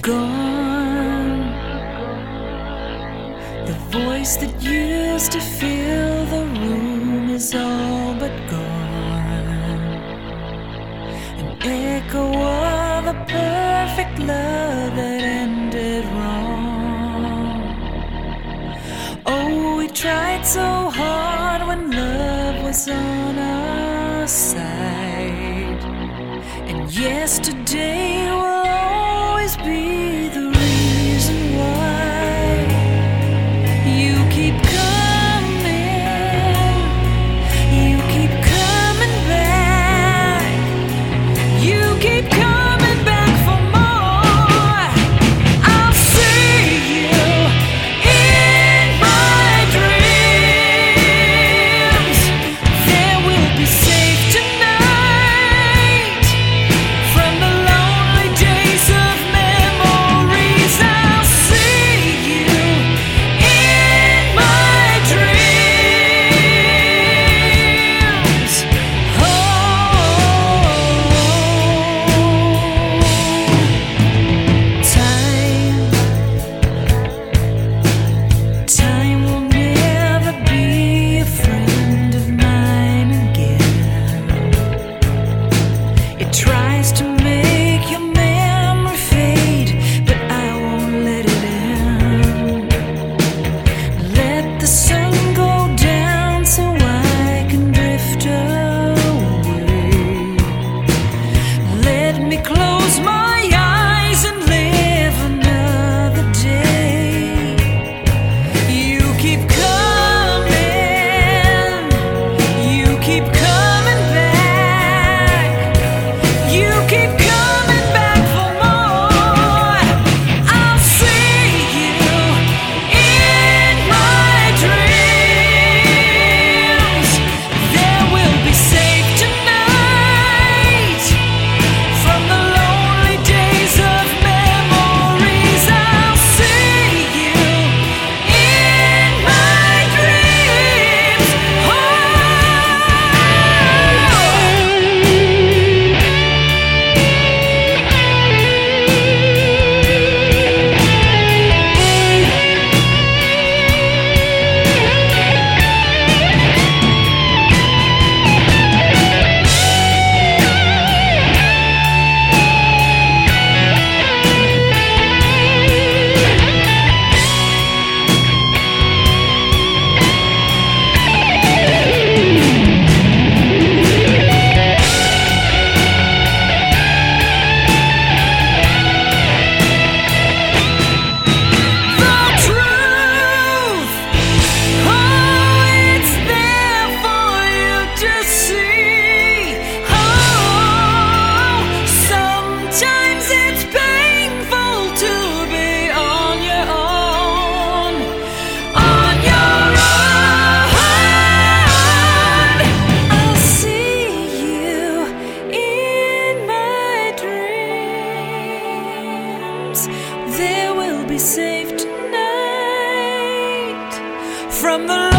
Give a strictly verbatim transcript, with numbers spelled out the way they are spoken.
gone. The voice that used to fill the room is all but gone. An echo of a perfect love that ended wrong. Oh, we tried so hard when love was on our side. And yesterday will always be the reason why. You keep coming, you keep coming back, you keep coming back for more. I'll see you in my dreams. There will be safe tonight from the lonely days of memories. I'll see you in my dreams. Oh, time, time will never be a friend of mine again. It tries to make your memory fade, but I won't let it in. Let the sun go down so I can drift away. Let me close my eyes and live another day. You keep coming, you keep coming back, you keep coming back for more. I'll see you in my dreams. There will be safe tonight from the lonely days of memories. I'll see you in my dreams. Oh. The truth, oh, it's there for you to see. Oh, sometimes it's painful to be on your own, on your own. I'll see you in my dreams. There will be safe tonight from the